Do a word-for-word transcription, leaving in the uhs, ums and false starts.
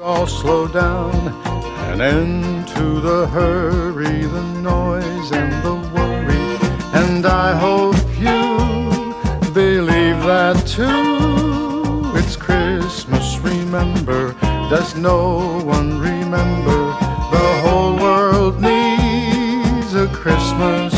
All slow down, an end to the hurry, the noise and the worry. And I hope you believe that too. It's Christmas, remember. Does no one remember? The whole world needs a Christmas